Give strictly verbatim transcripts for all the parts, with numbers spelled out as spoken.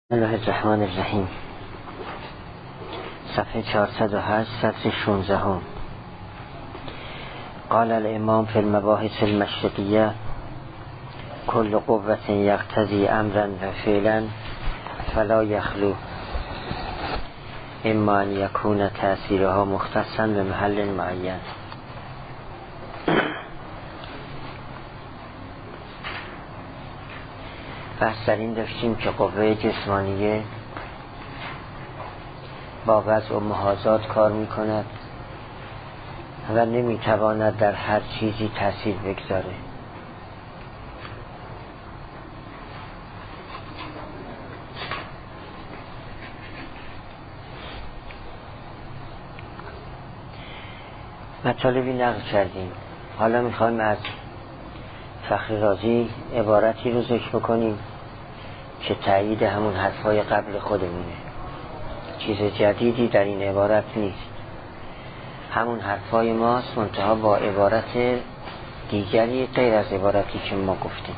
بسم الله الرحمن الرحیم. صفحه چهارصد و هشت، سطر شانزده. قال الامام فی المباحث المشرقیه: کل قوة یقتضی امرا و فعلا فلا یخلو اما ان یکون تأثیرها مختصا به محل معین. بحث در این داشتیم که قوه جسمانیه با وضع و محاذات کار می کند و نمی تواند در هر چیزی تأثیر بگذاره. مطالبی نقل کردیم. حالا می خواهیم از فخری رازی عبارتی رو ذکر بکنیم که تأیید همون حرفای قبل خودمونه. چیز جدیدی در این عبارت نیست، همون حرفای ماست، منتها با عبارت دیگری غیر از عبارتی که ما گفتیم.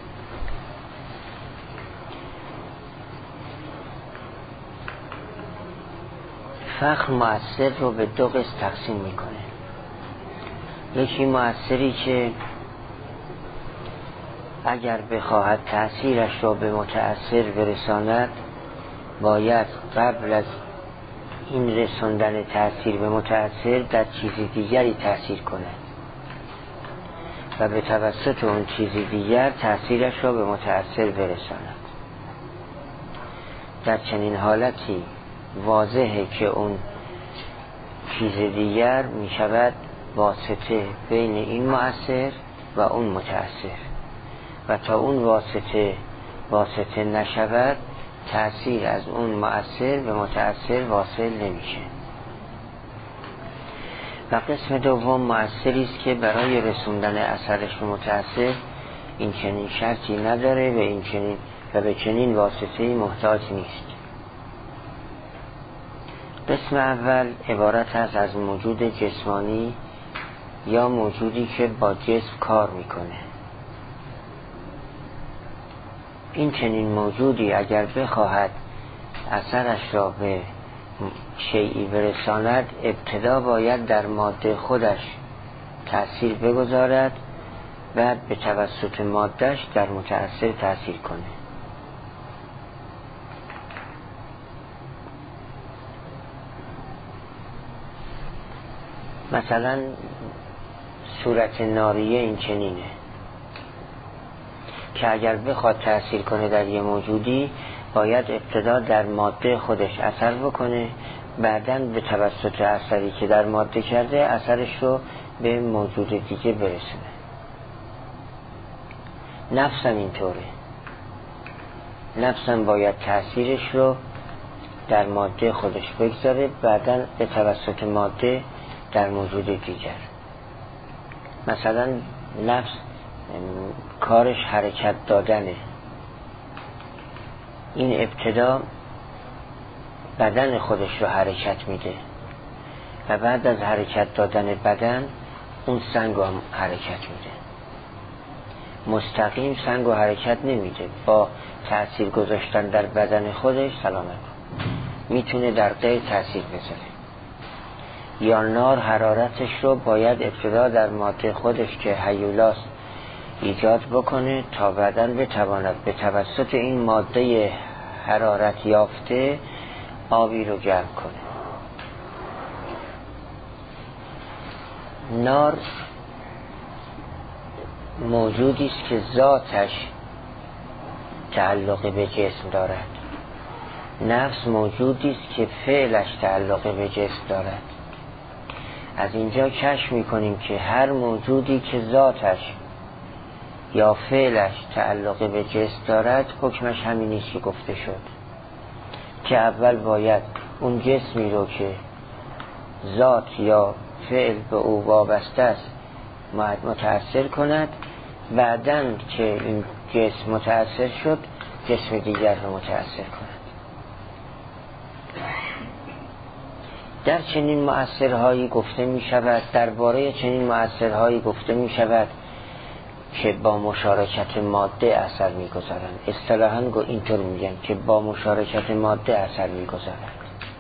فخر مؤثر رو به دو قسم تقسیم میکنه. یکی مؤثری که اگر بخواهد تأثیرش را به متأثر برساند باید قبل از این رساندن تأثیر به متأثر در چیز دیگری تأثیر کند و به توسط اون چیز دیگر تأثیرش را به متأثر برساند. در چنین حالتی واضحه که اون چیز دیگر می شود واسطه بین این مؤثر و اون متأثر و تا اون واسطه واسطه نشود تأثیر از اون مؤثر به متأثر واصل نمیشه. و قسم دوم مؤثری است که برای رسوندن اثرش به متأثر این چنین شرطی نداره و این چنین و به چنین واسطه‌ای محتاج نیست. قسم اول عبارت است از موجود جسمانی یا موجودی که با جسم کار میکنه. این چنین موجودی اگر بخواهد اثرش را به شیئی برساند ابتدا باید در ماده خودش تأثیر بگذارد، بعد به توسط مادهش در متأثر تأثیر کنه. مثلا صورت ناریه این چنینه که اگر بخواد تأثیر کنه در یه موجودی باید ابتدا در ماده خودش اثر بکنه، بعداً به توسط اثری که در ماده کرده اثرش رو به موجود دیگه برسونه. نفسم اینطوره، نفسم باید تأثیرش رو در ماده خودش بگذاره، بعداً به توسط ماده در موجود دیگر. مثلا نفس کارش حرکت دادنه. این ابتدا بدن خودش رو حرکت میده و بعد از حرکت دادن بدن اون سنگ رو هم حرکت میده. مستقیم سنگ رو حرکت نمیده، با تأثیر گذاشتن در بدن خودش سلامت میتونه در غیر تأثیر بذاره. یا نار حرارتش رو باید ابتدا در ماده خودش که هیولاست ایجاد بکنه تا بعداً بتواند به توسط این ماده حرارت یافته آبی رو گرم کنه. نار موجودی است که ذاتش تعلق به جسم دارد. نفس موجودی است که فعلش تعلق به جسم دارد. از اینجا کشف می‌کنیم که هر موجودی که ذاتش یا فعلش تعلق به جسم دارد حکمش همینی که گفته شد که اول باید اون جسمی رو که ذات یا فعل به او وابسته است متأثر کند، بعداً که این جسم متأثر شد جسم دیگر رو متأثر کند. در چنین مؤثرهایی گفته می شود درباره چنین مؤثرهایی گفته می شود که با مشارکت ماده اثر میگذارند. اصطلاحاً اینطور میگن که با مشارکت ماده اثر میگذارند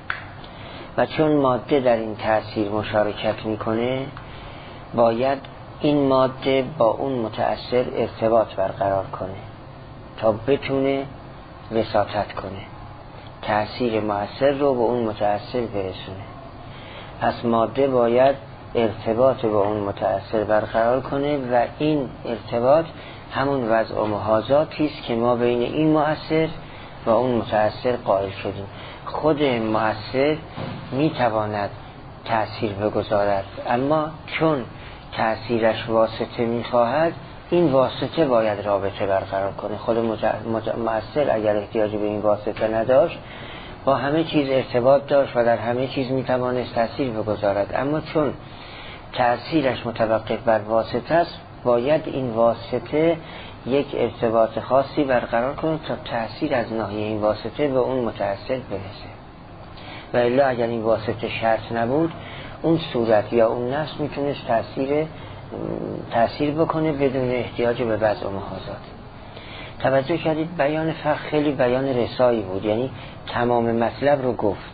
و چون ماده در این تأثیر مشارکت میکنه باید این ماده با اون متأثر ارتباط برقرار کنه تا بتونه وساطت کنه، تأثیر مؤثر رو به اون متأثر برسونه. پس ماده باید ارتباط با اون متأثر برقرار کنه و این ارتباط همون وضع و محاذاتی است که ما بین این مؤثر و اون متأثر قائل شدیم. خود مؤثر میتواند تأثیر بگذارد، اما چون تأثیرش واسطه میخواهد این واسطه باید رابطه برقرار کنه. خود مؤثر اگر احتیاج به این واسطه نداشت با همه چیز ارتباط داشت و در همه چیز میتوانست تأثیر بگذارد، اما چون تأثیرش متوقف بر واسطه است باید این واسطه یک ارتباط خاصی برقرار کنه تا تأثیر از ناحیه این واسطه به اون متأثر برسه. و الا اگر این واسطه شرط نبود اون صورت یا اون نفس میتونست تأثیر تأثیر بکنه بدون احتیاج به وضع و محاذات. توجه کردید بیان فقه خیلی بیان رسایی بود، یعنی تمام مطلب رو گفت.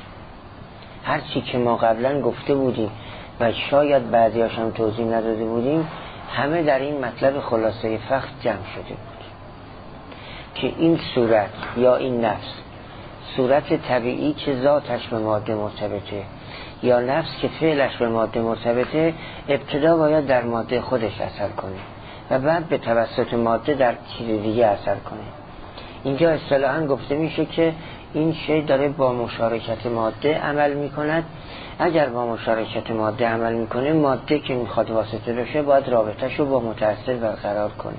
هر چی که ما قبلا گفته بودیم و شاید بعضیاش هم توضیح نداده بودیم همه در این مطلب خلاصه فقه جمع شده بود که این صورت یا این نفس، صورت طبیعی که ذاتش به ماده مرتبطه یا نفس که فعلش به ماده مرتبطه، ابتدا باید در ماده خودش اثر کنه و بعد به توسط ماده در چیز دیگه اثر کنه. اینجا اصطلاحاً گفته میشه که این شی داره با مشارکت ماده عمل میکند. اگر با مشارکت ماده عمل میکنه، ماده که میخواد واسطه بشه باید رابطه‌ش رو با متأثر برقرار کنه.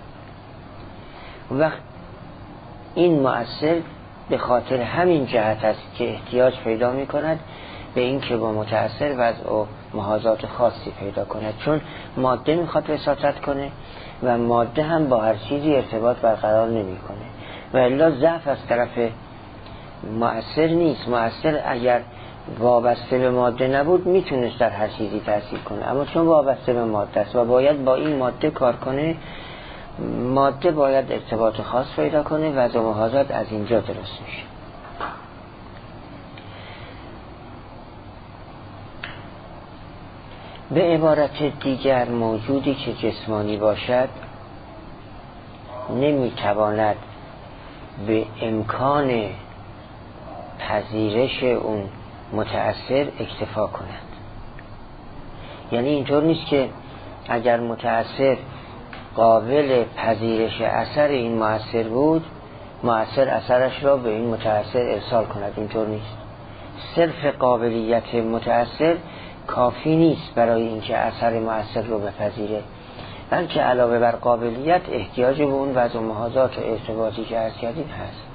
وقت این مؤثر به خاطر همین جهت است که احتیاج پیدا میکند به این که با متأثر وضع و محاذات خاصی پیدا کند، چون ماده میخواد وساطت کنه و ماده هم با هر چیزی ارتباط برقرار نمیکنه و الا ضعف از طرف مؤثر نیست. مؤثر اگر وابسته به ماده نبود میتونست در هر چیزی تأثیر کنه، اما چون وابسته به ماده است و باید با این ماده کار کنه، ماده باید ارتباط خاص پیدا کنه و وضع و محاذات از اینجا درست میشه. به عبارت دیگر موجودی که جسمانی باشد نمیتواند به امکان پذیرش اون متأثر اکتفا کند. یعنی اینطور نیست که اگر متأثر قابل پذیرش اثر این مؤثر بود، مؤثر اثرش را به این متأثر ارسال کند. اینطور نیست. صرف قابلیت متأثر کافی نیست برای اینکه اثر مؤثر رو بپذیره، بلکه علاوه بر قابلیت احتیاج به اون وضع و محاذات و ارتباطی که عرض کردیم هست.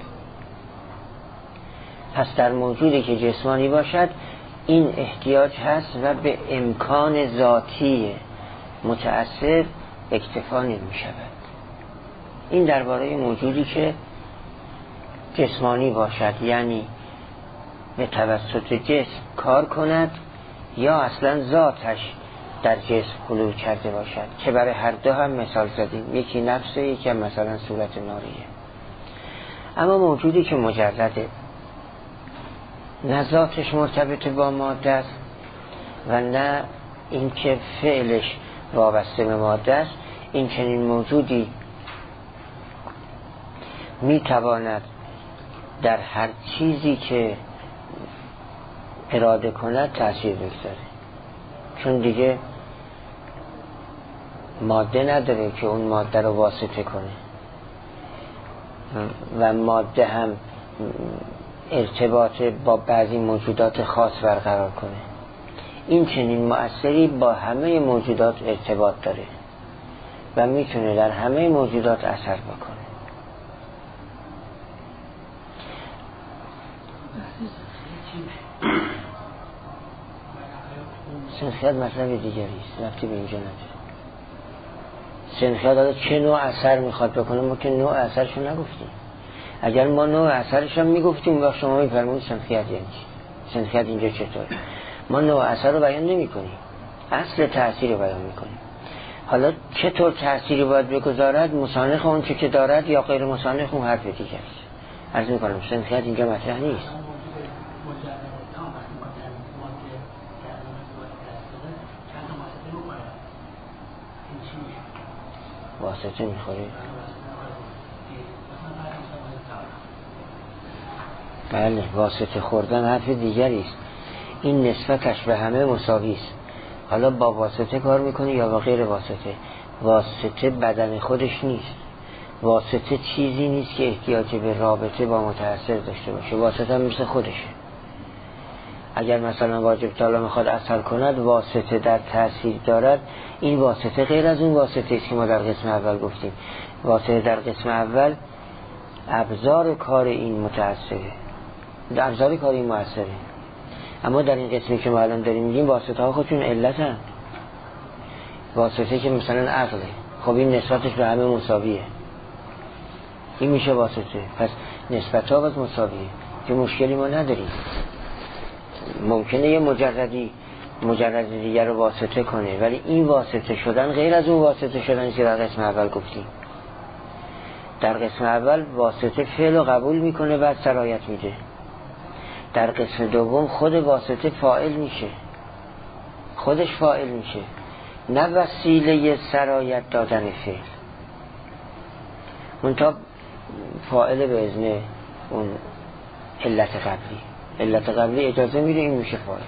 پس در موجودی که جسمانی باشد این احتیاج هست و به امکان ذاتی متأثر اکتفا نمی شود. این درباره موجودی که جسمانی باشد، یعنی به توسط جسم کار کند یا اصلا ذاتش در جسم حلول کرده باشد، که برای هر دو هم مثال زدیم، یکی نفسه یکی هم مثلا صورت ناریه. اما موجودی که مجرده، نه ذاتش مرتبط با ماده است و نه اینکه فعلش وابسته به ماده است، این چنین موجودی میتواند در هر چیزی که اراده کند تأثیر بگذاره، چون دیگه ماده نداره که اون ماده رو واسطه کنه و ماده هم ارتباط با بعضی موجودات خاص برقرار کنه. این چنین مؤثری با همه موجودات ارتباط داره و میتونه در همه موجودات اثر بکنه. سنخیات مطلب دیگری است، رفتی به اینجا نداره. سنخیات داره چه نوع اثر میخواد بکنه، ما که نوع اثرشو نگفتیم. اگر ما نوع اثرش هم میگفتیم و شما میفرمایید سنخیات یعنی چی؟ سنخیات اینجا چطور؟ ما نوع اثر رو بیان نمی کنیم، اصل تأثیر رو بیان میکنیم. حالا چطور تأثیری باید بگذارد؟ مسانخ اون چه که دارد یا غیر مسانخ اون حرف دیگه است. عرض میکنم سنخیت اینجا مطرح نیست. واسطه میخوری؟ بله، واسطه خوردن حرف دیگری است. این نسبتش به همه مساوی است. حالا با واسطه کار میکنی یا با غیر واسطه. واسطه بدن خودش نیست. واسطه چیزی نیست که احتیاج به رابطه با متأثر داشته باشه. واسطه هم مثل خودشه. اگر مثلا واجب تعالی میخواد عسل کند، واسطه در تأثیر دارد، این واسطه غیر از اون واسطه است که ما در قسم اول گفتیم. واسطه در قسم اول ابزار کار این متأثره، ابزار کار این مؤثره. اما در این قسمی که ما الان داریم میگیم واسطه ها خودشون علت هم. واسطه که مثلا عقله، خب این نسبتش به همه مساویه، این میشه واسطه. پس نسبت ها باز مساویه که مشکلی ما نداریم. ممکنه یه مجردی مجرد دیگر رو واسطه کنه، ولی این واسطه شدن غیر از اون واسطه شدن که در قسم اول گفتیم. در قسم اول واسطه فعل رو قبول میکنه بعد سرایت میده. در قسم دوم خود واسطه فاعل میشه، خودش فاعل میشه، نه وسیله سرایت دادن فعل. منتها فاعل به اذن اون علت قبلی. علت قبلی اجازه میده این میشه فاعل.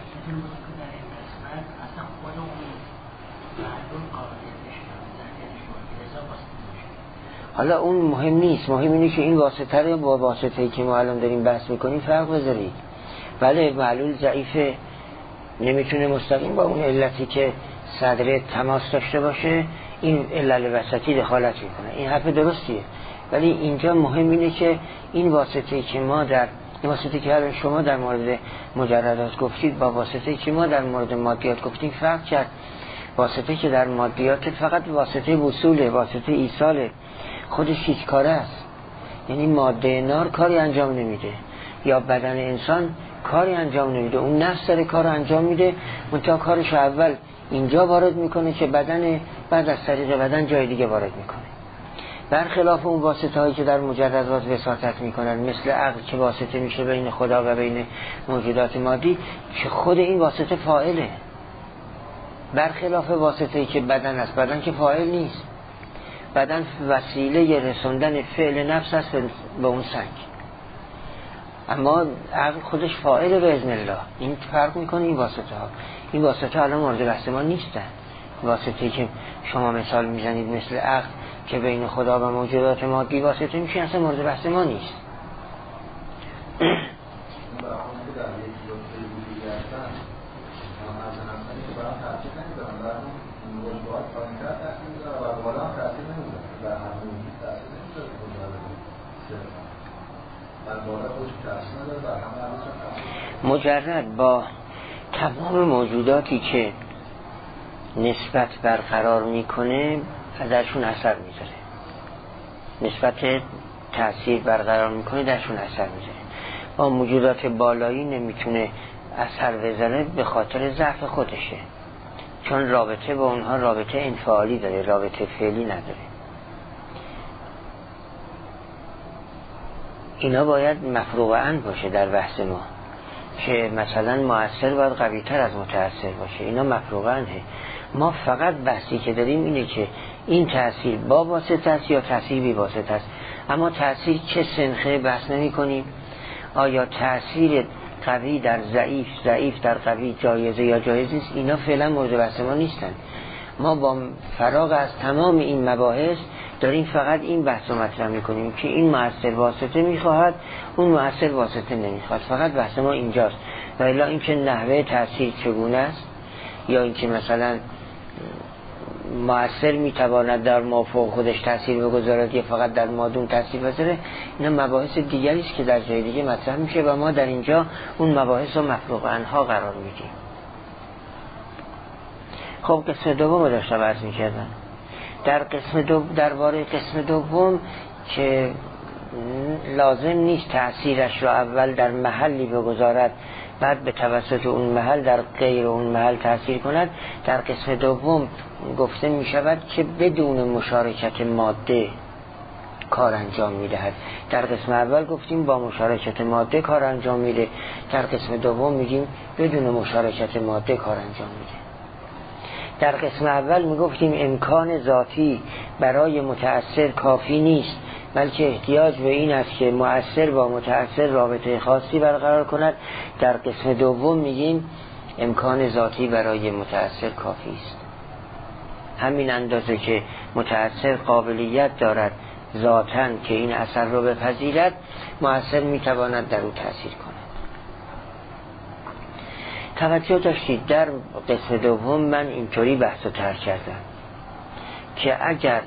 حالا اون مهم نیست، مهم اینه که این واسطه رو با واسطه‌ای که ما الان داریم بحث میکنیم فرق بذارید. بله معلول ضعیفه، نمیتونه مستقیم با اون علتی که صدره تماس داشته باشه این علل وسطی دخالت میکنه، این حرف درستیه. ولی اینجا مهم اینه که این واسطه‌ای که ما در این واسطه‌ای که الان شما در مورد مجردات گفتید با واسطه‌ای که ما در مورد مادیات گفتیم فرق کرد. واسطه‌ای که در مادیات فقط واسطه وصوله، واسطه ایصاله، خودش هیچ کاره است. یعنی ماده نار کاری انجام نمیده یا بدن انسان کاری انجام نمیده، اون نفس داره کار انجام میده. منتها کارش اول اینجا وارد میکنه که بدن بعد از طریق بدن جای دیگه وارد میکنه. برخلاف اون واسطه هایی که در مجردات وساطت میکنن مثل عقل که واسطه میشه بین خدا و بین موجودات مادی، که خود این واسطه فاعله. برخلاف واسطه ای که بدن است، بدن که فاعل نیست، بدن وسیله رسوندن فعل نفس است به اون سنگ. اما عقل خودش فاعل به اذن الله. این فرق میکنه این واسطه ها. این واسطه ها الان مورد بحث ما نیستن. واسطه‌ای که شما مثال میزنید مثل عقل که بین خدا و موجودات مادی واسطه میشه، اصلا مورد بحث ما نیست. مجرد با تمام موجوداتی که نسبت برقرار میکنه ازشون اثر میذاره، نسبت تأثیر برقرار میکنه درشون اثر میذاره. با موجودات بالایی نمیتونه اثر بذاره به خاطر ضعف خودشه، چون رابطه با اونها رابطه انفعالی داره، رابطه فعلی نداره. اینا باید مفروغاً باشه در بحث ما که مثلا مؤثر باید قوی تر از متأثر باشه. اینا مفروغاًه. ما فقط بحثی که داریم اینه که این تأثیر با واسطه است یا تأثیر بی واسطه است. اما تأثیر چه سنخه بحث نمی کنیم. آیا تأثیر قوی در ضعیف، ضعیف در قوی جایزه یا جایز نیست؟ اینا فعلا مورد بحث ما نیستن. ما با فراغ از تمام این مباحث داریم فقط این بحث رو مطرح میکنیم که این مؤثر واسطه میخواهد، اون مؤثر واسطه نمیخواهد. فقط بحث ما اینجاست. و الا اینکه نحوه تأثیر چگونه است، یا اینکه مثلا مؤثر میتواند در مافوق خودش تأثیر بگذارد یا فقط در مادون تأثیر بذاره، اینا مباحث دیگری است که در جای دیگه مطرح میشه و ما در اینجا اون مباحث رو مفروغ عنها قرار میدیم. خب قسم دوم رو داشتم عرض میکردم. در قسم دو درباره قسم دوم که لازم نیست تأثیرش را اول در محلی بگذارد بعد به توسط اون محل در غیر اون محل تأثیر کند. در قسم دوم گفته می شود که بدون مشارکت ماده کار انجام می دهد. در قسم اول گفتیم با مشارکت ماده کار انجام میده، در قسم دوم میگیم بدون مشارکت ماده کار انجام میده. در قسم اول میگفتیم امکان ذاتی برای متأثر کافی نیست، بلکه احتیاج به این است که مؤثر با متأثر رابطه خاصی برقرار کند. در قسم دوم میگیم امکان ذاتی برای متأثر کافی است. همین اندازه که متأثر قابلیت دارد ذاتاً که این اثر رو بپذیرد، مؤثر میتواند در او تأثیر کند. توجه داشتید در قسم دوم من اینطوری بحث رو طرح کردم که اگر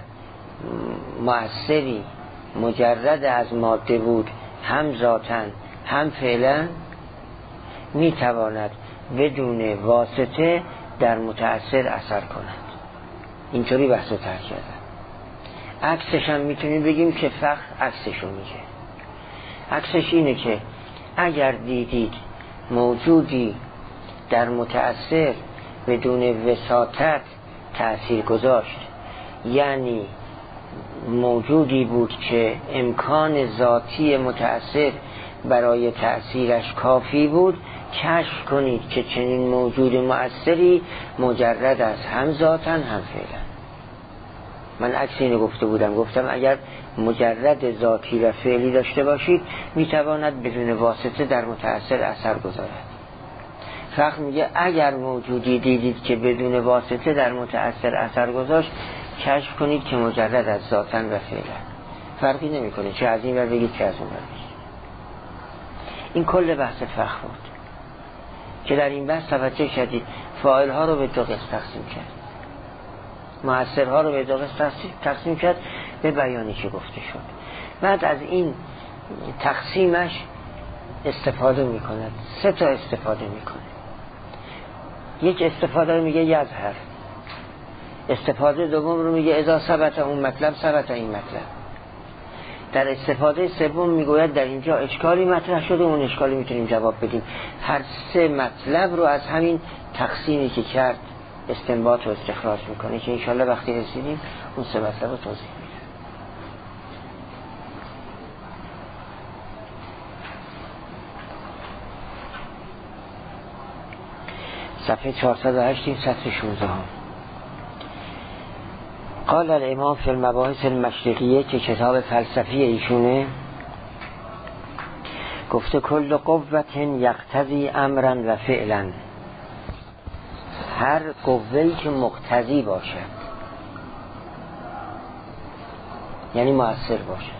مؤثری مجرد از ماده بود، هم ذاتاً هم فعلاً، میتواند بدون واسطه در متأثر اثر کند. اینطوری بحث رو طرح کردم. عکسش هم میتونیم بگیم که فقط عکسش رو میگه. عکسش اینه که اگر دیدید موجودی در متأثر بدون وساطت تأثیر گذاشت، یعنی موجودی بود که امکان ذاتی متأثر برای تأثیرش کافی بود، کشف کنید که چنین موجود مؤثری مجرد از هم ذاتاً هم فعلاً. من عکس اینو گفته بودم، گفتم اگر مجرد ذاتی و فعلی داشته باشید میتواند بدون واسطه در متأثر اثر گذارد. فقط میگه اگر موجودی دیدید که بدون واسطه در متأثر اثر گذاشت، کشف کنید که مجرد از ذاتاً و فعلا. فرقی نمیکنه چه از این ور بگید چه از اون ور بگید. این کل بحث فقه بود که در این بحث توجه کردید فاعل ها رو به دو قسم تقسیم کرد، مؤثرها رو به دو قسم تقسیم کرد به بیانی که گفته شد. بعد از این تقسیمش استفاده میکند، سه تا استفاده میکنه. یک استفاده رو میگه یظهر، استفاده دوم رو میگه اذا ثبت اون مطلب ثبت این مطلب. در استفاده سوم میگوید در اینجا اشکالی مطرح شده، اون اشکالی میتونیم جواب بدیم. هر سه مطلب رو از همین تقسیمی که کرد استنباط و استخراج میکنه که انشالله وقتی رسیدیم اون سه مطلب رو توضیح میده. صفحه چهارصد و هشت سطر شانزده. قال الامام فی المباحث المشرقیه که کتاب فلسفی ایشونه، گفته کل قوة یقتضی امرا و فعلا، هر قوه‌ای که مقتضی باشد یعنی مؤثر باشد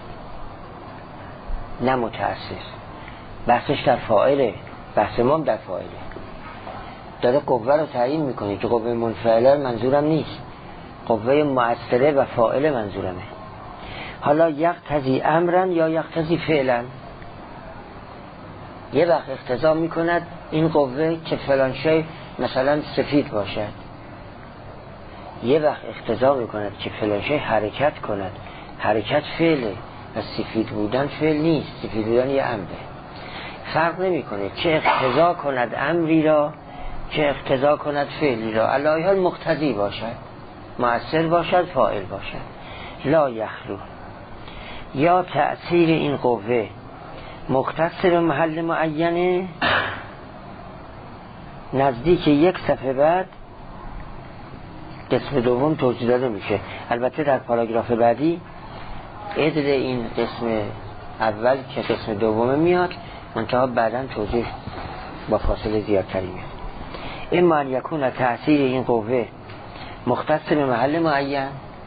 نه متأثر. بحثش در فاعله، بحث ما در فاعله. داره قوه رو تعیین میکنه که قوه منفعله منظورم نیست، قوه مؤثره و فاعله منظورمه. حالا یقتضی امرا یا یقتضی فعلا، یه وقت اقتضا میکند این قوه که فلان شی مثلا سفید باشد، یه وقت اقتضا میکند که فلان شی حرکت کند. حرکت فعله و سفید بودن فعل نیست، سفید بودن یه امره. فرق نمیکنه چه اقتضا کند امری را چه اقتضا کند فعلی را، علی حال مقتضی باشد، مؤثر باشد، فاعل باشد. لا یخلو، یا تأثیر این قوه مختص به محل معینه، نزدیک یک صفحه بعد قسم دوم توضیح داده میشه. البته در پاراگراف بعدی عدل این قسم اول که قسم دوم میاد، منتها بعداً توضیح با فاصله زیادتری میاد. اما ان یکون تأثیر این قوه مختص به محل معین،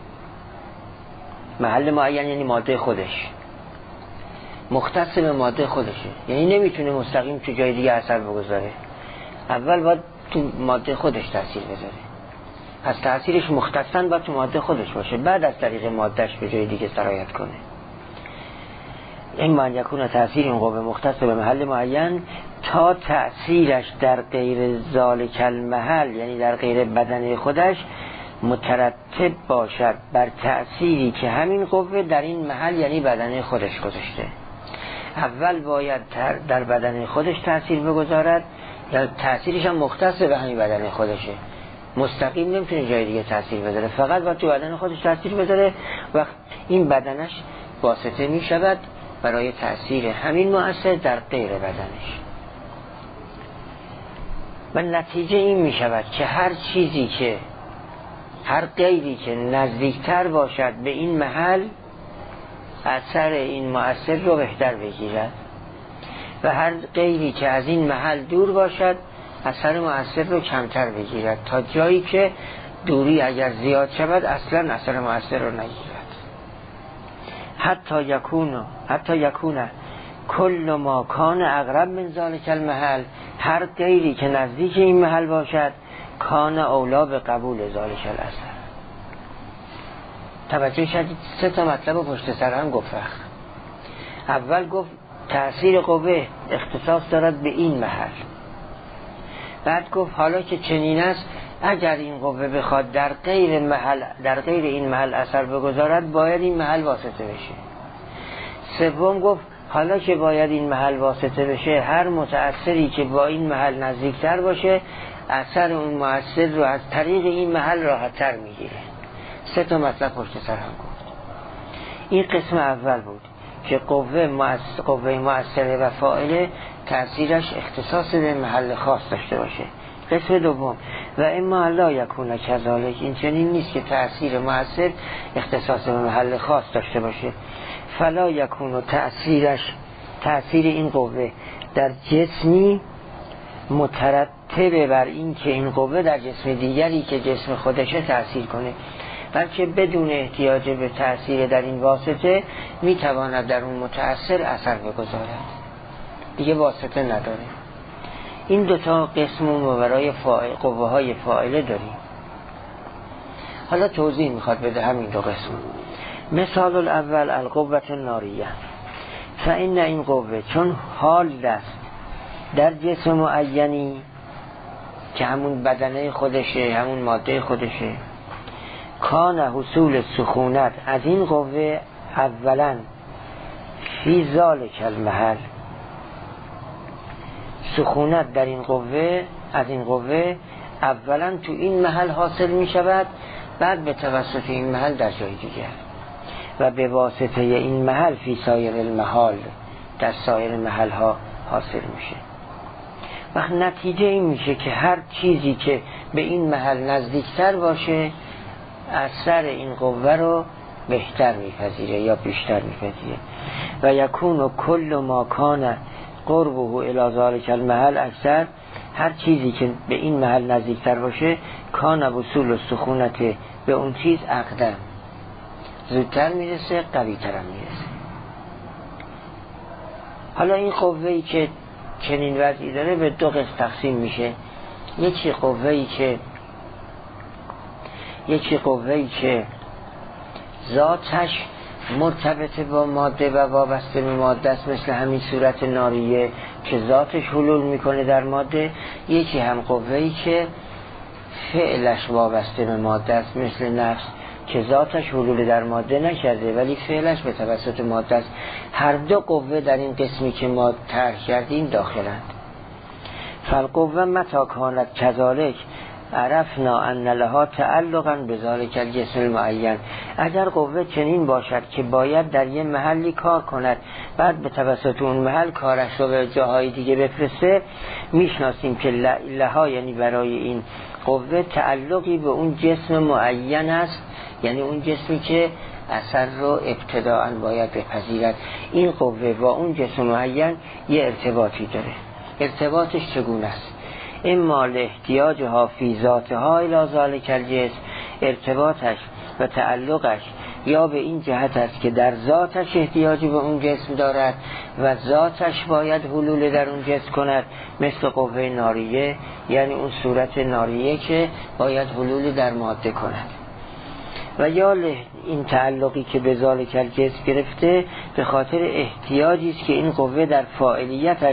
محل معین یعنی ماده خودش، مختص به ماده خودشه، یعنی نمیتونه مستقیم تو جای دیگه اثر بگذاره، اول باید تو ماده خودش تأثیر بذاره. پس تأثیرش مختصاً باید تو ماده خودش باشه، بعد از طریق مادهش به جای دیگه سرایت کنه. اما ان یکون تأثیر این قوه مختص به محل معین تا تأثیرش در غیر ذالک المحل، یعنی در غیر بدن خودش، مترتب باشد بر تأثیری که همین قوه در این محل یعنی بدن خودش گذاشته. اول باید در بدن خودش تأثیر بگذارد، یا تأثیرش هم مختص به همین بدن خودشه، مستقیم نمیتونه جای دیگه تأثیر بذاره، فقط باید تو بدن خودش تأثیر بذاره. وقت این بدنش واسطه میشود برای تأثیر همین مؤثر در غیر بدنش. و نتیجه این میشود که هر چیزی که هر غیری که نزدیکتر باشد به این محل اثر این مؤثر رو بهتر بگیرد و هر غیری که از این محل دور باشد اثر مؤثر رو کمتر بگیرد، تا جایی که دوری اگر زیاد شود اصلا اثر مؤثر رو نگیرد. حتی یکون حتی یکون کل ما کان اقرب من ذلک المحل، هر غیری که نزدیک این محل باشد کان اولا به قبول ذلک الاثر. توجه شدید؟ سه تا مطلب پشت سر هم گفت. اول گفت تأثیر قوه اختصاص دارد به این محل، بعد گفت حالا که چنین است اگر این قوه بخواد در غیر محل در غیر این محل اثر بگذارد باید این محل واسطه بشه. سوم گفت حالا که باید این محل واسطه بشه، هر متأثری که با این محل نزدیکتر باشه اثر اون مؤثر رو از طریق این محل راحت‌تر میگیره. سه تا مطلب پشت سر هم گفت. این قسم اول بود که قوه مؤثر قوه مؤثره و فاعله تأثیرش اختصاص به محل خاص داشته باشه. قسم دوم و اما لا یکون کذالک، این چنین نیست که تأثیر مؤثر اختصاص به محل خاص داشته باشه. فلا یکون تأثیرش تأثیر این قوه در جسمی مترتب بر این که این قوه در جسم دیگری که جسم خودشه تأثیر کنه، بلکه بدون احتیاج به تأثیر در این واسطه میتواند در اون متأثر اثر بگذارد، دیگه واسطه نداره. این دوتا قسم و برای قوه های فاعله داریم. حالا توضیح میخواد بده همین دو قسم. مثال الاول القوة الناریه، فإن این قوه چون حال دست در جسم معینی که همون بدنه خودشه، همون ماده خودشه، کان حصول سخونت از این قوه اولا فی ذالک المحل، سخونت در این قوه از این قوه اولا تو این محل حاصل می شود، بعد به توسط این محل در جای دیگر، و به واسطه این محل فی سایر المحال در سایر محل ها حاصل میشه. وقت نتیجه این میشه که هر چیزی که به این محل نزدیکتر باشه اثر این قوه رو بهتر میپذیره یا بیشتر میپذیره. و یکون و کل ما کان قربه الی ذلک المحل اکثر، هر چیزی که به این محل نزدیکتر باشه کان وصول و سخونت به اون چیز اقدم، زودتر میرسه، قوی تر میرسه. حالا این قوه‌ای که چنین وضعی داره به دو قسم تقسیم میشه. یکی قوه‌ای که یکی قوه‌ای که ذاتش مرتبط با ماده و وابسته به ماده است، مثل همین صورت ناریه که ذاتش حلول میکنه در ماده. یکی هم قوه‌ای که فعلش وابسته به ماده است، مثل نفس که ذاتش حلول در ماده نکرده ولی فعلش به توسط ماده است. هر دو قوه در این قسمی که ما طرح کردیم داخلند. فالقوه متی کانت کذالک عرفنا ان لها تعلقا بذلک الجسم المعین، اگر قوه چنین باشد که باید در یه محلی کار کند، بعد به توسط اون محل کارش رو به جاهای دیگه بفرسته، میشناسیم که لها یعنی برای این قوه تعلقی به اون جسم معین است، یعنی اون جسمی که اثر رو ابتداءً باید بپذیرد. این قوه با اون جسم معین یه ارتباطی داره. ارتباطش چگونه است؟ اما احتیاجها فی ذاتها الی ذلک الجسم، ارتباطش و تعلقش یا به این جهت است که در ذاتش احتیاجی به اون جسم دارد و ذاتش باید حلول در اون جسم کند، مثل قوه ناریه، یعنی اون صورت ناریه که باید حلول در ماده کند. و یا این تعلقی که به ذالک الجسم گرفته به خاطر احتیاجی است که این قوه در فاعلیتش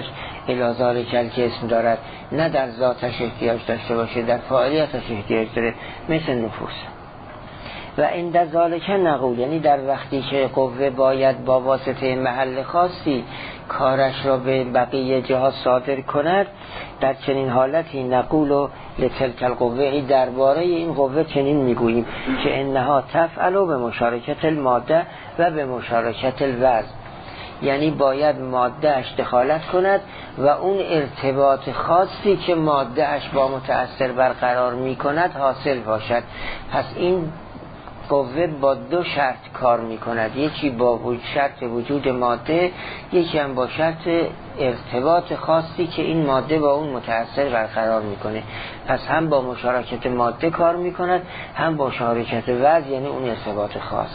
الی ذالک که اسم دارد، نه در ذاتش احتیاج داشته باشه، در فاعلیتش احتیاج داره، مثل نفوس. و عند ذالک نقول، یعنی در وقتی که قوه باید با واسطه محل خاصی کارش را به بقیه جهات صادر کند، در چنین حالتی نقول و لتلک القوه، درباره این قوه چنین میگوییم که انها تفعل به مشارکت الماده و به مشارکت الوزن، یعنی باید ماده اش دخالت کند و اون ارتباط خاصی که ماده اش با متأثر برقرار می کند حاصل باشد. پس این قوه با دو شرط کار می کند، یکی با شرط وجود ماده، یکی هم با شرط ارتباط خاصی که این ماده با اون متأثر برقرار می کنه. پس هم با مشارکت ماده کار می کند، هم با مشارکت وزن، یعنی اون ارتباط خاص.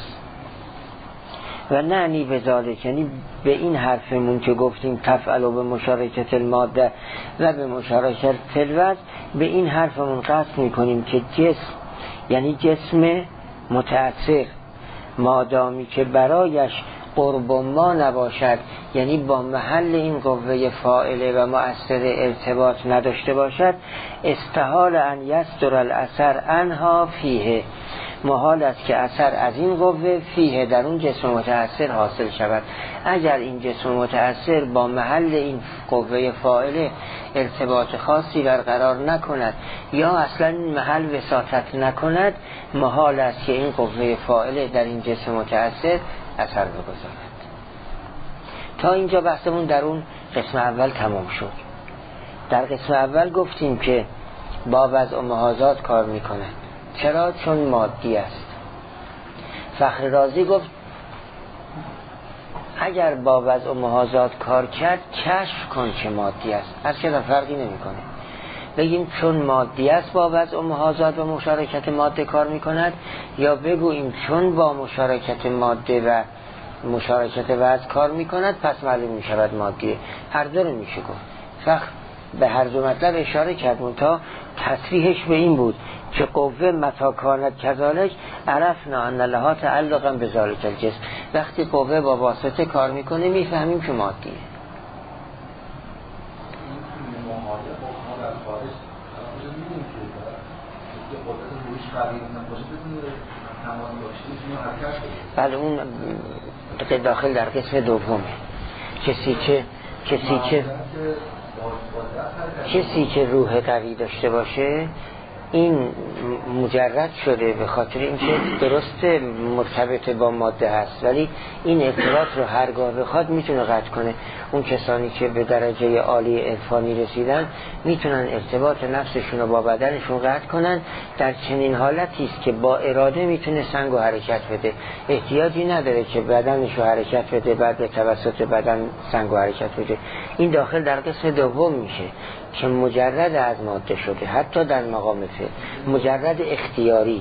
و نعنی به ذالک، یعنی به این حرفمون که گفتیم تفعل به مشارکت الماده و به مشارکت الوزن، به این حرفمون قصد می کنیم که جسم، یعنی جسم متأثر، مادامی که برایش قرب ما نباشد، یعنی با محل این قوه فاعله و مؤثر ارتباط نداشته باشد، استحال ان یصدر الاثر عنها فیه، محال است که اثر از این قوه فیه در اون جسم متأثر حاصل شود. اگر این جسم متأثر با محل این قوه فاعله ارتباط خاصی برقرار نکند یا اصلا این محل وساطت نکند، محال است که این قوه فاعله در این جسم متأثر اثر بگذارد. تا اینجا بحثمون در اون قسم اول تمام شد. در قسم اول گفتیم که با وضع و محاذات کار میکنند. چرا؟ چون مادی است. فخر رازی گفت اگر با وضع و محاذات کار کرد کشف کن که مادی است، از که فرقی نمی کنه. بگیم چون مادی است با وضع و محاذات و مشارکت ماده کار می کند، یا بگوییم چون با مشارکت ماده و مشارکت وضع کار می کند پس معلوم می شود مادیه. هر دو رو می شه گفت. فخر به هر دو مطلب اشاره کرد، تا تصریحش به این بود که قوه متا کانت کذالک عرفنا ان لها تعلقا به ذالک الجسم، وقتی قوه با واسطه کار میکنه میفهمیم که مادیه. بله اون داخل در قسم دومه. کسی که کسی که کسی که روح قوی داشته باشه این مجرد شده به خاطر اینکه درست مرتبط با ماده هست، ولی این ارتباط رو هرگاه بخواد میتونه قطع کنه. اون کسانی که به درجه عالی عرفانی رسیدن میتونن ارتباط نفسشون رو با بدنشون قطع کنن. در چنین حالتی است که با اراده میتونه سنگ و حرکت بده، احتیاجی نداره که بدنش رو حرکت بده بعد به توسط بدن سنگ و حرکت بده. این داخل در قسم دوم میشه که مجرد از ماده شده، حتی در مقام فعل، مجرد اختیاری.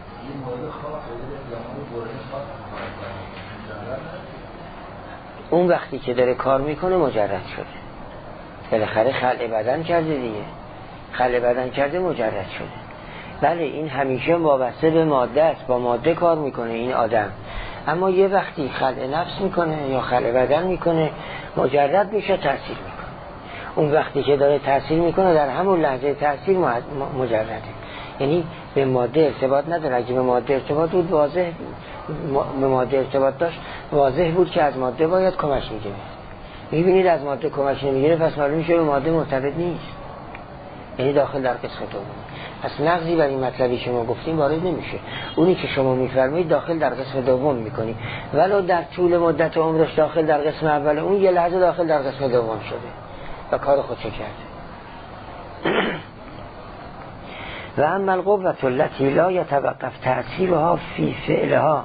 اون وقتی که داره کار میکنه مجرد شده، بالاخره خلع بدن کرده دیگه، خلع بدن کرده مجرد شده. بله این همیشه وابسته به ماده است، با ماده کار میکنه این آدم، اما یه وقتی خلع نفس میکنه یا خلع بدن میکنه مجرد میشه، تاثیر میکنه. اون وقتی که داره تاثیر میکنه در همون لحظه تاثیر مجرده، یعنی به ماده ارتباط نداره. اگه به ماده ارتباط بود واضح به ماده ارتباط داشت واضح بود که از ماده باید کمک میگیره. میبینید از ماده کمک نمیگیره پس معلوم میشه به ماده مرتبط نیست، یعنی داخل در قسم دوم. پس نقضی بر این مطلبی که ما گفتیم وارد نمیشه. اونی که شما میفرمایید داخل در قسم دوم میکنی، ولو در طول مدت عمرش داخل در قسم اول، اون یه لحظه داخل در قسم دوم شده و کار خودشو کرده. و اما القوة التي لا يتوقف تأثیرها فی فعلها،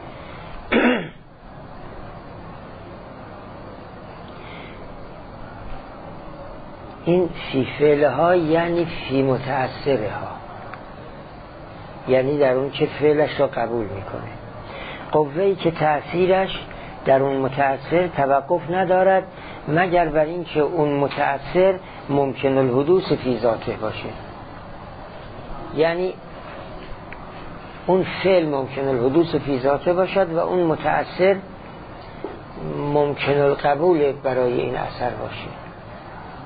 این فی فعلها یعنی فی متأثرها، یعنی در اون که فعلش رو قبول میکنه. قوه‌ای که تأثیرش در اون متأثر توقف ندارد مگر بر این که اون متأثر ممکن الحدوث فی ذاته باشه، یعنی اون فعل ممکن الحدوث فی ذاته باشد و اون متأثر ممکن القبول برای این اثر باشه.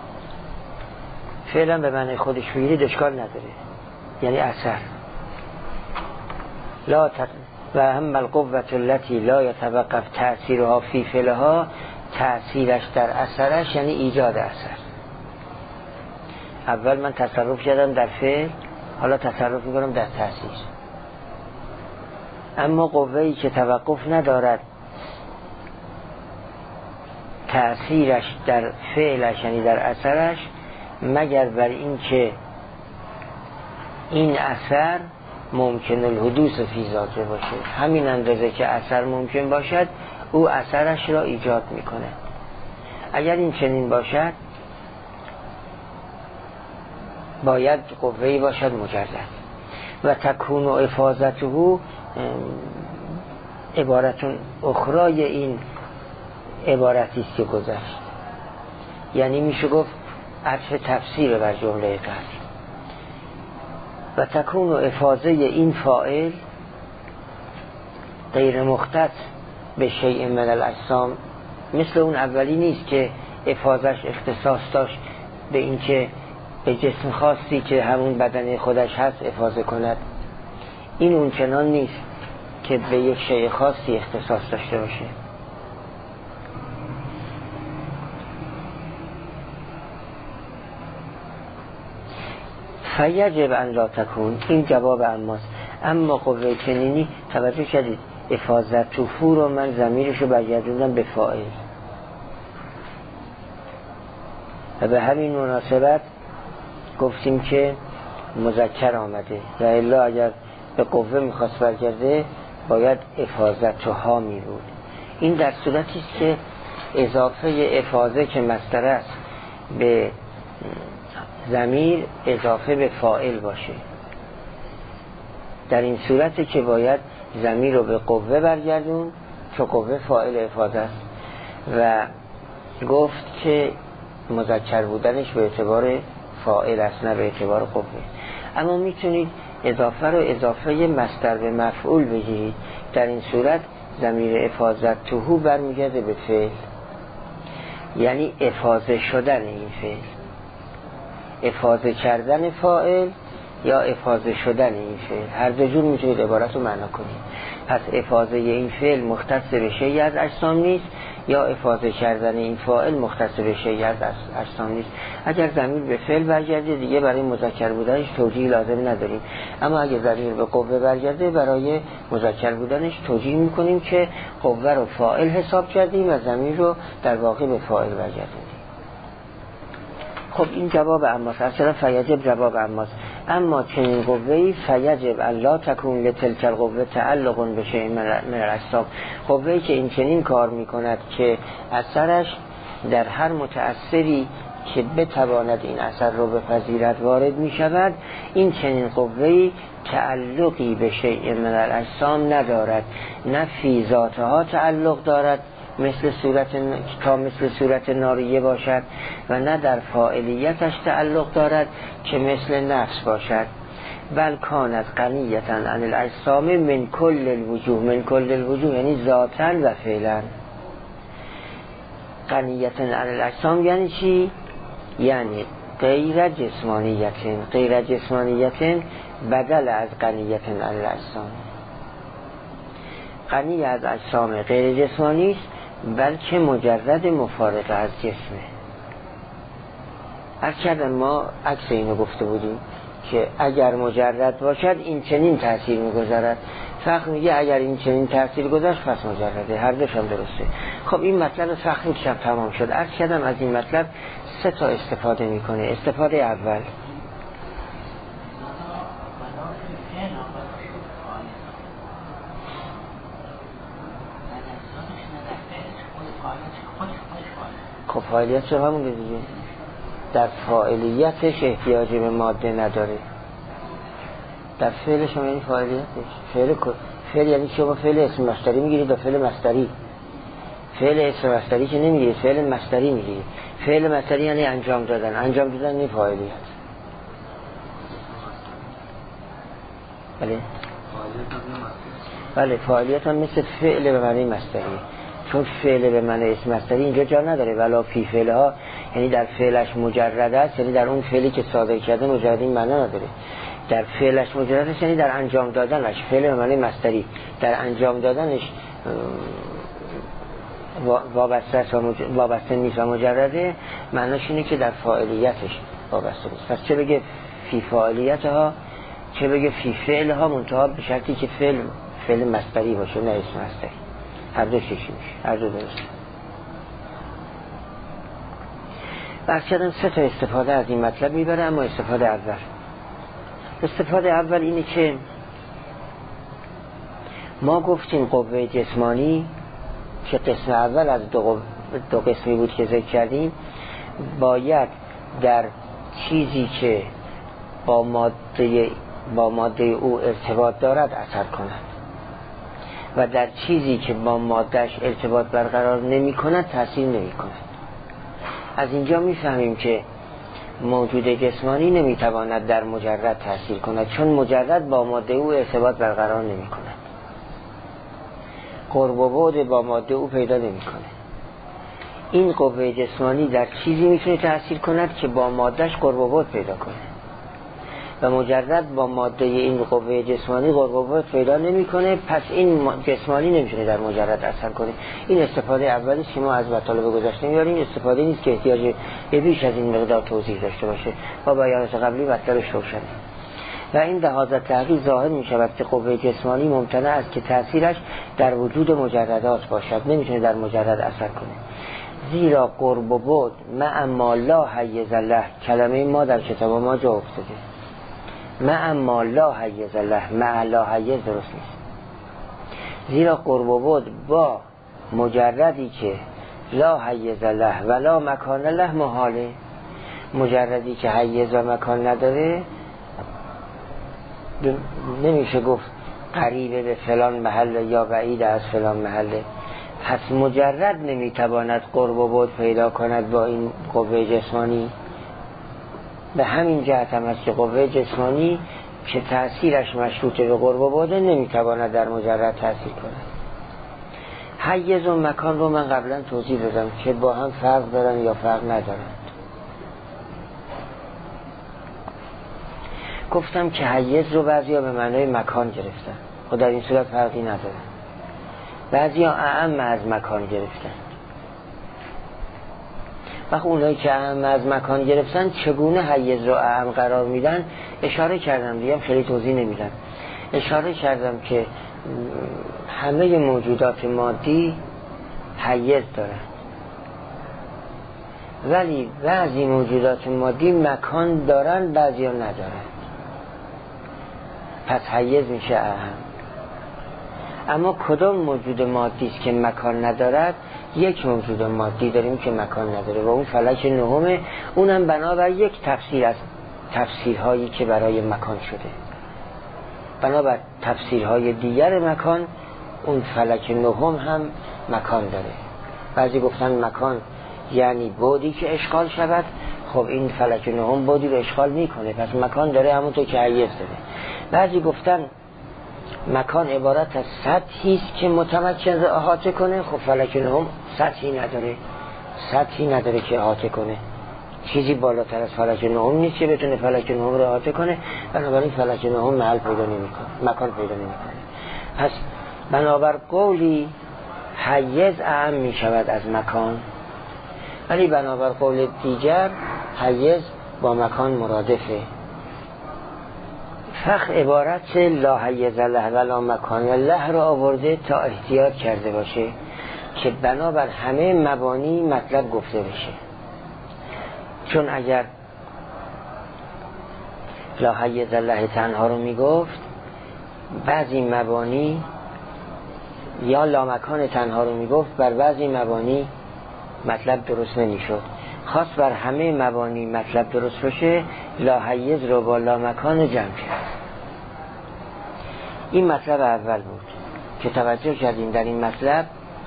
فعلا به معنی خودش بگیرید اشکال نداره، یعنی اثر. لا تت... و هم القوة التي لا يتوقف تأثیرها فی فعلها، تأثیرش در اثرش یعنی ایجاد اثر. اول من تصرف کردم در فعل، حالا تصرف میکنم در تأثیر. اما قوه‌ای که توقف ندارد تأثیرش در فعلش یعنی در اثرش، مگر بر این که این اثر ممکن الحدوث فی ذاته باشه، همین اندازه که اثر ممکن باشد او اثرش را ایجاد میکنه. اگر این چنین باشد باید قوه‌ای باشد مجرد. و تکون و افاظته عبارتون اخرای این عبارتی است که گذشت، یعنی میشه گفت عطف تفسیر بر جمله قبل. و تکون و افاظه این فاعل غیر مختص به شیء من الاجسام، مثل اون اولی نیست که افاظش اختصاص داشت به این که به جسم خاصی که همون بدن خودش هست افاظه کند. این اون چنان نیست که به یک شیء خاصی اختصاص داشته باشه. فیجب ان لا تکون، این جواب اماست. اما قوه چنینی توجه کردید افاظت تو فور و من ضمیرشو برگردوندم به فاعل و به همین مناسبت گفتیم که مذکر آمده و الا اگر به قوه میخواست برگرده باید افاظت تو ها می بود. این در صورتی است که اضافه افاظه که مصدر است به ضمیر اضافه به فاعل باشه. در این صورتی که باید ضمیر رو به قوه برگردون که قوه فاعل افاظه است و گفت که مذکر بودنش به اعتبار فاعل است نه به اعتبار قوه. اما میتونید اضافه رو اضافه مصدر به مفعول بگیرید. در این صورت ضمیر افاظت توهو برمیگرده به فعل، یعنی افاظه شدن این فعل، افاظه کردن فاعل یا افاظه شدن این فعل، هر دو جور میتونید عبارت رو معنا کنید. پس افاظه این فعل مختص به شیء از اجسام نیست یا افاظه کردن این فاعل مختص به شیء از اجسام نیست. اگر ضمیر به فعل برگرده دیگه برای مذکر بودنش توجیه لازم نداریم، اما اگر ضمیر به قوه برگرده برای مذکر بودنش توجیه میکنیم که قوه رو فاعل حساب کردیم و ضمیر رو در واقع به فاعل برگردیم. خب این جواب اماست، اصلا فیجب جواب اماست. اما چنین قوهی فیجب الا تکون لتلک القوه تعلق به شیء من الاجسام، قوهی که این چنین کار میکند که اثرش در هر متأثری که بتواند این اثر رو بپذیرد وارد میشود، این چنین قوهی تعلقی به شیء من الاجسام ندارد، نه فی ذاتها تعلق دارد مثل صورت تا مثل صورت ناریه باشد و نه در فاعلیتش تعلق دارد که مثل نفس باشد، بل کانت غنیة عن الاجسام من کل الوجوه. من کل الوجوه یعنی ذاتا و فعلا. غنیة عن الاجسام یعنی چی؟ یعنی غیر جسمانیت، غیر جسمانیت بدل از غنیة عن الاجسام. غنی از اجسام غیر جسمانی است بلکه مجرد مفارقه از جسمه. از کردن ما عکس اینو گفته بودیم که اگر مجرد باشد این چنین تأثیر میگذارد. فقط میگه اگر این چنین تأثیر گذاشت پس مجرده، هر دوش هم درسته. خب این مطلب فقط میشم تمام شد. از کردم از این مطلب سه تا استفاده میکنه. استفاده اول خب فاعلیت رو همون دیگه، در فاعلیتش احتیاج به ماده نداره. در فعلش هم یعنی فاعلیتش فعل فعل یعنی شما فعل اسم مصدری میگیرید و فعل مصدری. فعل اسم مصدری که نمیگیرید، فعل مصدری میگیرید. فعل مصدری یعنی انجام دادن، انجام دادن یعنی فاعلیت. بله بله فاعلیت هم مثل فعل به معنی مصدری. چون فعل به معنی اسم مصدری اینجا جا نداره، ولا فی فعل ها یعنی در فعلش مجرد است، یعنی در اون فعلی که صادر کرده مجرد این معنی نداره. در فعلش مجرد است یعنی در انجام دادنش، فعل به معنی مصدری در انجام دادنش وابسته وابسته نیست و مجرده، معناش اینه که در فاعلیتش وابسته نیست. پس چه بگه فی فاعلیت ها، چه بگه فی فعل ها، منتها به شرطی که فعل فعل مصدری باشه نه اسم مصدری. هر دو چیزی میشه، هر دو درست. بحث کردم سه تا استفاده از این مطلب میبره. اما استفاده اول استفاده اول اینه که ما گفتیم قوه جسمانی که قسم اول از دو, دو قسمی بود که ذکر کردیم، باید در چیزی که با ماده با ماده او ارتباط دارد اثر کند و در چیزی که با مادهش ارتباط برقرار نمی کند تأثیر نمی کند. از اینجا می فهمیم که موجود جسمانی نمی تواند در مجرد تأثیر کند، چون مجرد با ماده او ارتباط برقرار نمی کند، قرب و بعد با ماده او پیدا نمی کنه. این قوه جسمانی در چیزی میتونه تأثیر کند که با مادهش قرب و بعد پیدا کنه و مجرد با ماده این قوه جسمانی قرب و بعد پیدا نمیکنه، پس این جسمانی نمیتونه در مجرد اثر کنه. این استفاده اولی که ما از مطالب گذشته میاریم، استفاده نیست که احتیاج به بیش از این مقدار توضیح داشته باشه. با بیانات قبلی مطلبش روشنه. و این لحاظ تحقیق ظاهر می شود که قوه جسمانی ممتنع است که تأثیرش در وجود مجردات باشد، نمیتونه در مجرد اثر کنه. زیرا قرب و بعد مع ما لا حیز له، کلمه ما در کتاب ما جا افتاده، مع ما لا حیز له، مع لا حیز درست نیست. زیرا قرب و بعد با مجردی که لا حیز له ولا مکان له محاله، مجردی که حیز و مکان نداره نمیشه گفت قریبه به فلان محله یا بعید از فلان محله. پس مجرد نمیتواند قرب و بعد پیدا کند با این قوه جسمانی. به همین جهت هم است که قوه جسمانی که تأثیرش مشروط به قرب و بعد نمیتواند در مجرد تأثیر کند. حیز و مکان رو من قبلا توضیح دادم که با هم فرق دارن یا فرق ندارن. گفتم که حیز رو بعضیا به معنای مکان گرفتن، خود در این صورت فرقی نداره. بعضیا اعم از مکان گرفتن. وقت اونایی که اعم از مکان گرفتن چگونه حیز رو اعم قرار میدن اشاره کردم، دیگه خیلی توضیح نمیدم. اشاره کردم که همه موجودات مادی حیز دارن، ولی بعضی موجودات مادی مکان دارن، بعضیا ندارن. پس حیز میشه اهم. اما کدام موجود مادی است که مکان ندارد؟ یک موجود مادی داریم که مکان نداره و اون فلک نهمه. اونم بنابر یک تفسیر از تفسیرهایی که برای مکان شده، بنابر تفسیرهای دیگر مکان اون فلک نهم هم مکان داره. بعضی گفتن مکان یعنی بعدی که اشغال شود، خب این فلک نهم بعدی رو اشغال میکنه، پس مکان داره همونطور که حیز داره. بعضی گفتن مکان عبارت از سطحی است که متمکن رو احاطه کنه، خب فلک نهم سطحی نداره، سطحی نداره که احاطه کنه، چیزی بالاتر از فلک نهم نیست که بتونه فلک نهم رو احاطه کنه، بنابراین فلک نهم محل پیدا نمیکنه، مکان پیدا نمیکنه. پس بنابر قولی حیز اعم می شود از مکان، ولی بنابر قول دیگر حیز با مکان مرادفه. فقط عبارت لا حیز له ولا مکان له رو آورده تا احتیاط کرده باشه که بنابر همه مبانی مطلب گفته بشه. چون اگر لا حیز له تنها رو میگفت، بعضی مبانی یا لا مکان تنها رو میگفت، بر بعضی مبانی مطلب درست نمیشد. خاص بر همه مبانی مطلب درست باشه، لا حیز رو با لا مکان جمع کرد. این مطلب اول بود که توجه کردیم. در این مطلب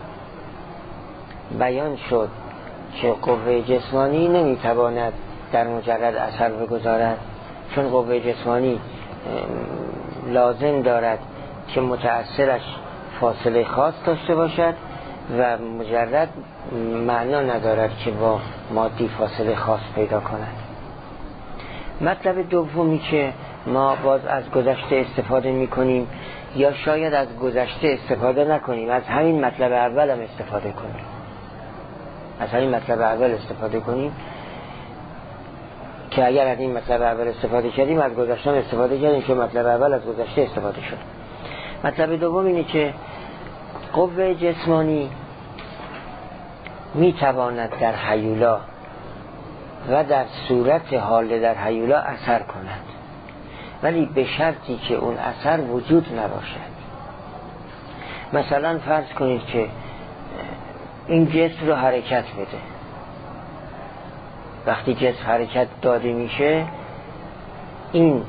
بیان شد که قوه جسمانی نمیتواند در مجرد اثر بگذارد، چون قوه جسمانی لازم دارد که متأثرش فاصله خاص داشته باشد و مجرد معنا ندارد که با مادی فاصله خاص پیدا کند. مطلب دومی که ما باز از گذشته استفاده می کنیم یا شاید از گذشته استفاده نکنیم، از همین مطلب اول هم استفاده کنیم از همین مطلب اول استفاده کنیم که اگر از این مطلب اول استفاده کردیم از گذشته هم استفاده کردیم که مطلب اول از گذشته استفاده شد. مطلب دوم اینه که قوه جسمانی می تواند در هیولا و در صورت حال در هیولا اثر کند، ولی به شرطی که اون اثر وجود نباشد. مثلا فرض کنید که این جسم رو حرکت بده. وقتی جسم حرکت داده میشه، این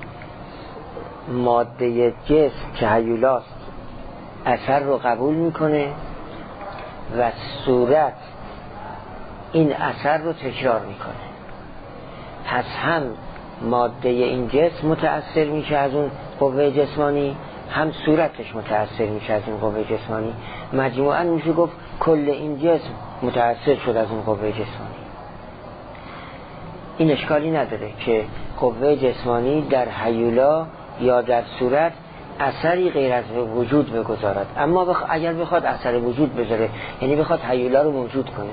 ماده جسم که هیولاست اثر رو قبول میکنه و صورت این اثر رو تکرار میکنه. پس هم ماده این جسم متأثر میشه از اون قوه جسمانی، هم صورتش متأثر میشه از این قوه جسمانی. مجموعاً میشه گفت کل این جسم متأثر شد از اون قوه جسمانی. این اشکالی نداره که قوه جسمانی در هیولا یا در صورت اثری غیر از وجود بگذارد، اما بخ... اگر بخواد اثر وجود بذاره، یعنی بخواد هیولا رو موجود کنه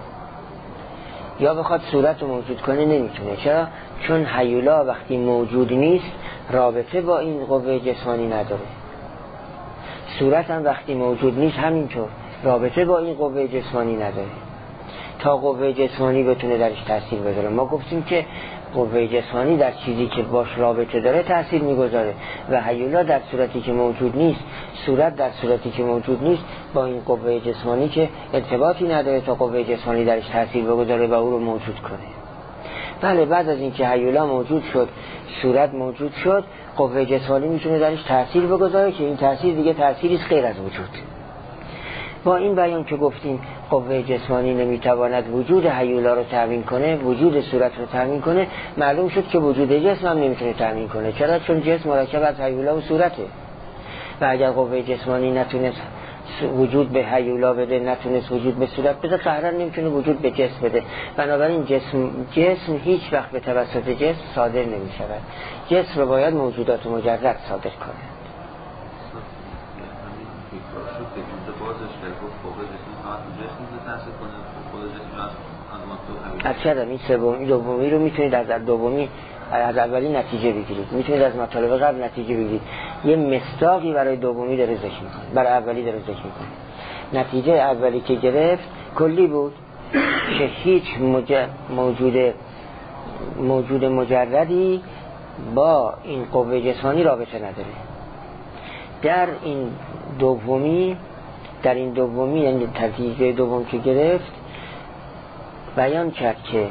یا بخواد صورت رو موجود کنه، نمیتونه. چرا؟ چون هیولا وقتی موجود نیست رابطه با این قوه جسمانی نداره. صورت هم وقتی موجود نیست همینطور رابطه با این قوه جسمانی نداره تا قوه جسمانی بتونه درش تاثیر بذاره. ما گفتیم که قوه جسمانی در چیزی که باش رابطه داره تاثیر میگذاره و هیولا در صورتی که موجود نیست، صورت در صورتی که موجود نیست با این قوه جسمانی که ارتباطی نداره تا قوه جسمانی درش تاثیر بگذاره و او رو موجود کنه. بله، بعد از اینکه هیولا موجود شد، صورت موجود شد، قوه جسمانی میتونه درش تاثیر بگذاره که این تاثیر دیگه تاثیری است غیر از وجود. با این بیان که گفتیم قوه جسمانی نمیتواند وجود هیولا رو تامین کنه، وجود صورت رو تامین کنه، معلوم شد که وجود جسم هم نمیتونه تامین کنه. چرا؟ چون جسم مرکب از هیولا و صورته و اگر قوه جسمانی نتونست وجود به هیولا بده، نتونست وجود به صورت بده، قهرا نمیتونه وجود به جسم بده. بنابراین جسم جسم هیچ وقت به توسط جسم صادر نمیشود. جسم رو باید موجودات مجرد صادر کنه. از چرا این سومی دومی رو میتونید از دومی از اولی نتیجه بگیرید، میتونید از مطالب قبل نتیجه بگیرید. یه مصداقی برای دومی داره ذکر میکنه، برای اولی داره ذکر میکنه. نتیجه اولی که گرفت کلی بود که هیچ موجود موجود مجردی با این قوه جسمانی رابطه نداره. در این دومی در این دومی یعنی نتیجه دوم که گرفت بیان کرد که